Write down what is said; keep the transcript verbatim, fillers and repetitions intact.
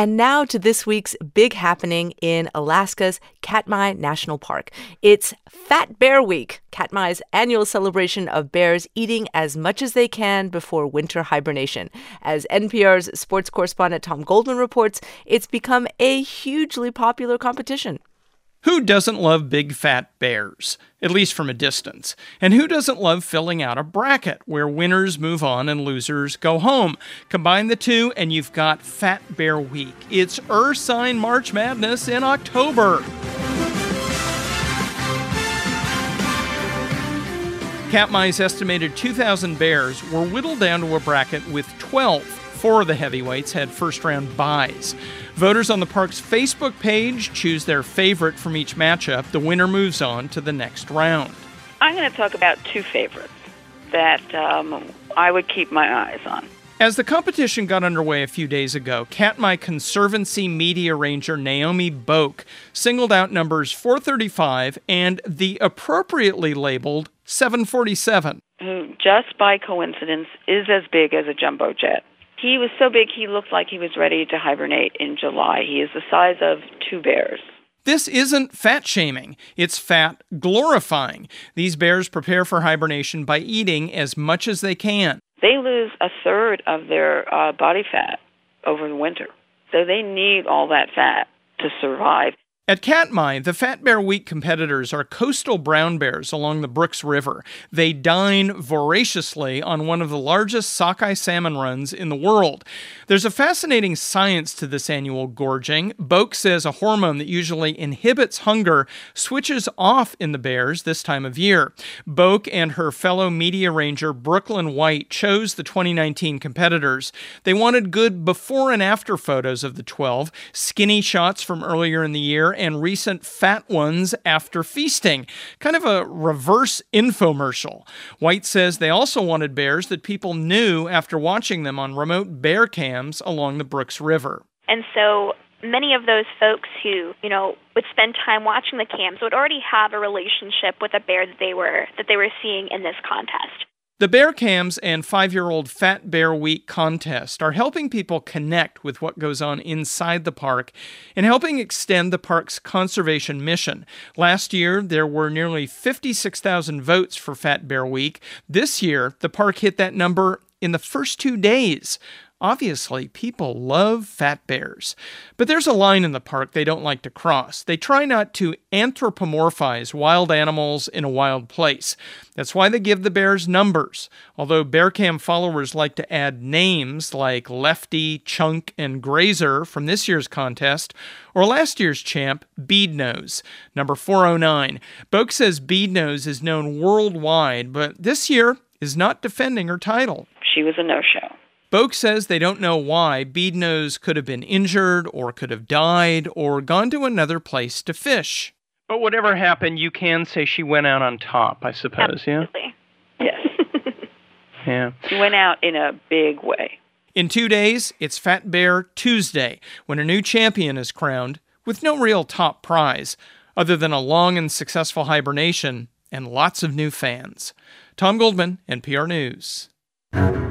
And now to this week's big happening in Alaska's Katmai National Park. It's Fat Bear Week, Katmai's annual celebration of bears eating as much as they can before winter hibernation. As N P R's sports correspondent Tom Goldman reports, it's become a hugely popular competition. Who doesn't love big fat bears, at least from a distance? And who doesn't love filling out a bracket where winners move on and losers go home? Combine the two and you've got Fat Bear Week. It's Ursine March Madness in October. Katmai's estimated two thousand bears were whittled down to a bracket with twelve. Four of the heavyweights had first-round byes. Voters on the park's Facebook page choose their favorite from each matchup. The winner moves on to the next round. I'm going to talk about two favorites that um, I would keep my eyes on. As the competition got underway a few days ago, Katmai Conservancy media ranger Naomi Boak singled out numbers four thirty-five and the appropriately labeled seven forty-seven. Who, just by coincidence, is as big as a jumbo jet. He was so big he looked like he was ready to hibernate in July. He is the size of two bears. This isn't fat shaming, it's fat glorifying. These bears prepare for hibernation by eating as much as they can. They lose a third of their uh, body fat over the winter, so they need all that fat to survive. At Katmai, the Fat Bear Week competitors are coastal brown bears along the Brooks River. They dine voraciously on one of the largest sockeye salmon runs in the world. There's a fascinating science to this annual gorging. Boak says a hormone that usually inhibits hunger switches off in the bears this time of year. Boak and her fellow media ranger Brooklyn White chose the twenty nineteen competitors. They wanted good before and after photos of the twelve, skinny shots from earlier in the year, and recent fat ones after feasting. Kind of a reverse infomercial. White says they also wanted bears that people knew after watching them on remote bear cams along the Brooks River. And so many of those folks who, you know, would spend time watching the cams would already have a relationship with a bear that they were that they were seeing in this contest. The Bear Cams and five-year-old Fat Bear Week contest are helping people connect with what goes on inside the park and helping extend the park's conservation mission. Last year, there were nearly fifty-six thousand votes for Fat Bear Week. This year, the park hit that number in the first two days. Obviously, people love fat bears. But there's a line in the park they don't like to cross. They try not to anthropomorphize wild animals in a wild place. That's why they give the bears numbers. Although Bearcam followers like to add names like Lefty, Chunk, and Grazer from this year's contest, or last year's champ, Beadnose, number four oh nine. Boak says Beadnose is known worldwide, but this year is not defending her title. She was a no-show. Boak says they don't know why. Beadnose could have been injured or could have died or gone to another place to fish. But whatever happened, you can say she went out on top, I suppose, Absolutely. Yeah? Yes. Yeah. She went out in a big way. In two days, it's Fat Bear Tuesday, when a new champion is crowned with no real top prize, other than a long and successful hibernation and lots of new fans. Tom Goldman, N P R News.